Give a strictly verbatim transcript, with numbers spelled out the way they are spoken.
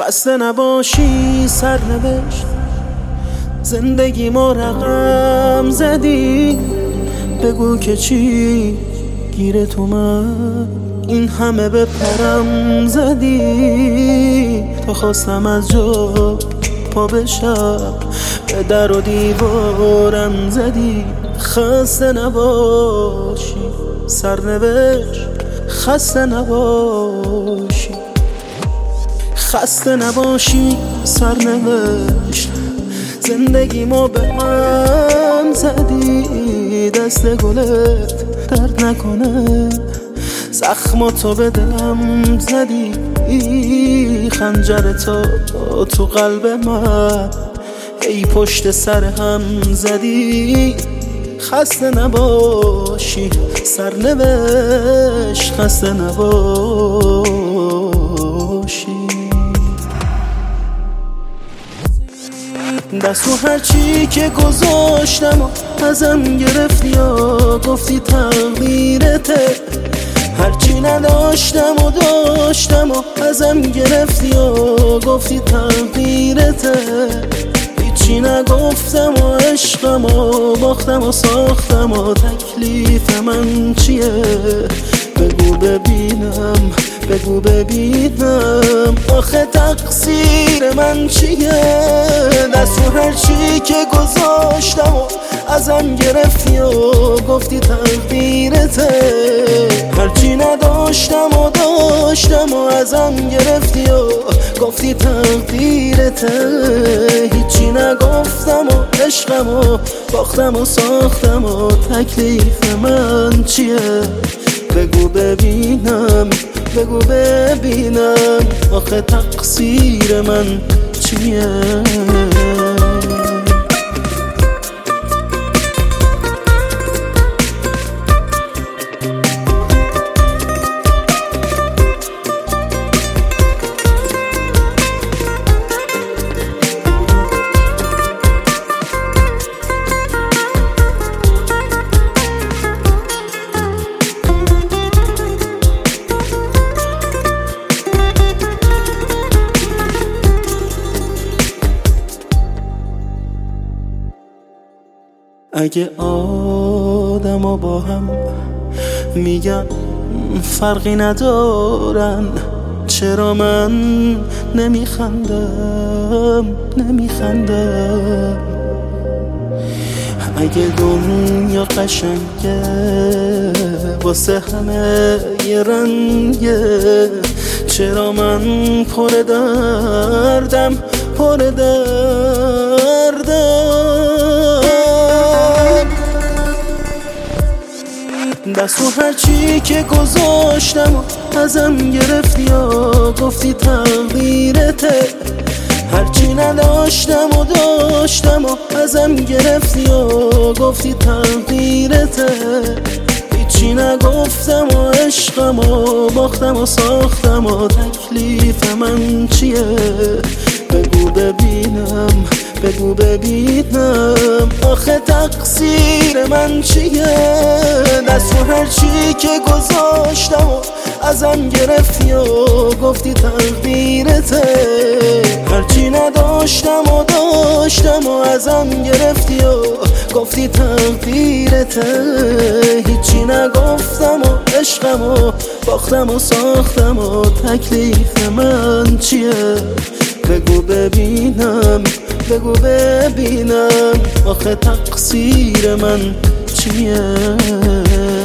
خسته نباشی سرنوشت، زندگی ما رقم زدی. بگو که چی گیر تو من این همه به پرم زدی. تا خواستم از جا پا بشم به در و دیوارم زدی. خسته نباشی سرنوشت، خسته نباشی، خسته نباشی سرنوشت، زندگی ما به هم زدی. دست گلت درد نکنه، زخماتو به دلم زدی. خنجر تو تو قلب من ای پشت سر هم زدی. خسته نباشی سرنوشت، خسته نباشی. دستو هرچی که گذاشتم و ازم گرفتی یا گفتی تقدیرته. هرچی نداشتم و داشتم و ازم گرفتی و گفتی تقدیرته. هیچی نگفتم و عشقم و باختم و ساختم و تکلیف من چیه؟ بگو ببینم، بگو ببینم آخه تقصیر من چیه؟ دستو هرچی که گذاشتم و ازم گرفتی و گفتی تقدیرته. هرچی نداشتم و داشتم و ازم گرفتی و گفتی تقدیرته. هیچی نگفتم و عشقم و باختم و ساختم و تکلیف من چیه؟ بگو ببینم، بگو ببینم آخه تقصیر من چیه؟ اگه آدم با هم میگن فرقی ندارن، چرا من نمیخندم نمیخندم؟ اگه دنیا قشنگه واسه همه یه رنگه، چرا من پر دردم پر دردم؟ دستو هرچی که گذاشتم و ازم گرفتی یا گفتی تقدیرته. هرچی نداشتم و داشتم و ازم گرفتی و گفتی تقدیرته. هیچی نگفتم و عشقم و باختم و ساختم و تکلیف من چیه؟ بگو ببینم، بگو ببینم آخه تقصیر من چیه؟ دستو هرچی که گذاشتم و ازم گرفتی و گفتی تقدیرته. هرچی نداشتم و داشتم و ازم گرفتی و گفتی تقدیرته. هیچی نگفتم و عشقم و باختم و ساختم و تکلیف من چیه؟ بگو ببینم، بگو ببینم آخه تقصیر من چیه؟